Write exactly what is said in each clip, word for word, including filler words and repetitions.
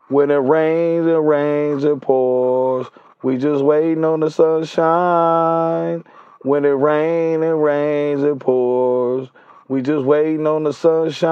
When it rains, it rains, it pours. We just waiting on the sunshine. When it rains, it rains, it pours. We just waiting on the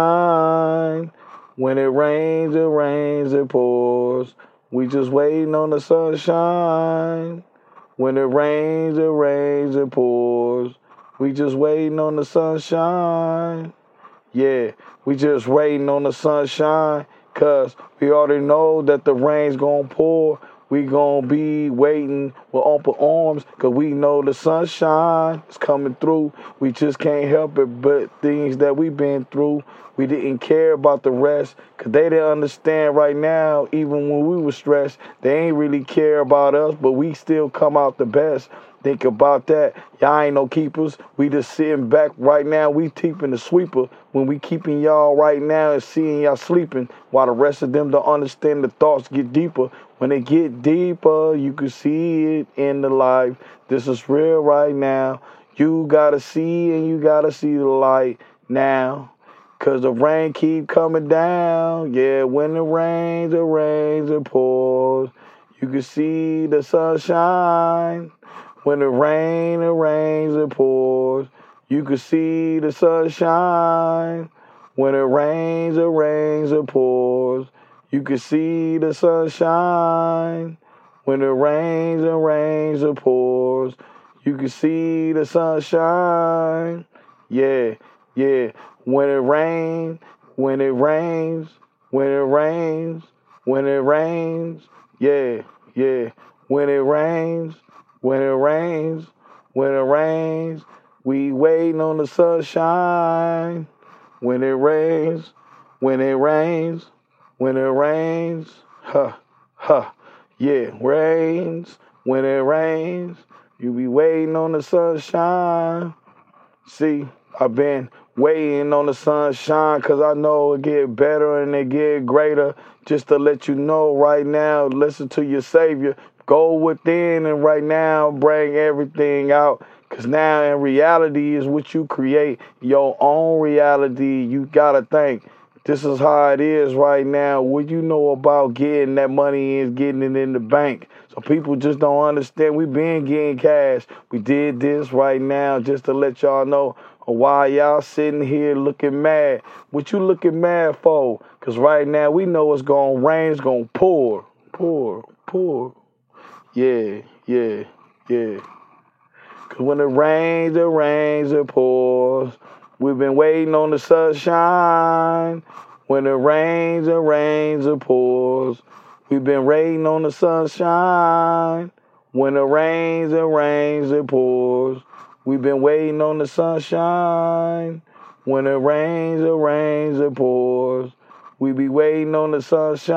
sunshine. When it rains, it rains, it pours. We just waiting on the sunshine. When it rains, it rains, it pours. We just waiting on the sunshine. Yeah, we just waiting on the sunshine, cause we already know that the rain's gonna pour. We gonna be waiting with open arms, cause we know the sunshine is coming through. We just can't help it, but things that we been through, we didn't care about the rest, cause they didn't understand right now, even when we were stressed, they ain't really care about us, but we still come out the best. Think about that. Y'all ain't no keepers. We just sitting back right now. We keeping the sweeper when we keeping y'all right now and seeing y'all sleeping, while the rest of them don't understand the thoughts get deeper. When they get deeper, you can see it in the life. This is real right now. You gotta see and you gotta see the light now. Cause the rain keep coming down. Yeah, when it rains, it rains, it pours. You can see the sunshine. When it rains, it rains, it pours. You can see the sunshine. When it rains, it rains, it pours. You can see the sunshine. When it rains, it rains, it pours. You can see the sunshine. Yeah, yeah. When it rains, when it rains, when it rains, when it rains. Yeah, yeah. When it rains. When it rains, when it rains, we waiting on the sunshine. When it rains, when it rains, when it rains, huh, huh, yeah, rains. When it rains, you be waiting on the sunshine. See, I've been waiting on the sunshine because I know it get better and it get greater. Just to let you know right now, listen to your Savior. Go within and right now bring everything out. Because now in reality is what you create. Your own reality. You got to think, this is how it is right now. What you know about getting that money is getting it in the bank. So people just don't understand. We been getting cash. We did this right now just to let y'all know why y'all sitting here looking mad. What you looking mad for? Because right now we know it's going to rain. It's going to pour, pour, pour. Yeah, yeah, yeah. Cause when it rains, it rains, it pours. We've been waiting on the sunshine. When it rains, it rains, it pours. We've been waiting on the sunshine. When it rains, it rains, it pours. We've been waiting on the sunshine. When it rains, it rains, it pours. We be waiting on the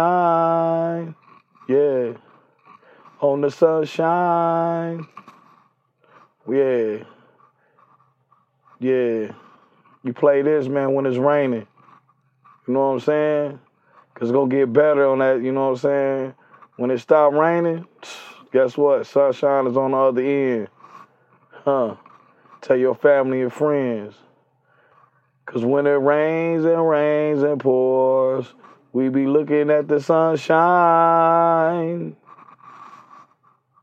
sunshine. Yeah. On the sunshine. Yeah. Yeah. You play this, man, when it's raining. You know what I'm saying? Because it's going to get better on that, you know what I'm saying? When it stop raining, guess what? Sunshine is on the other end. Huh. Tell your family and friends. Because when it rains and rains and pours, we be looking at the sunshine.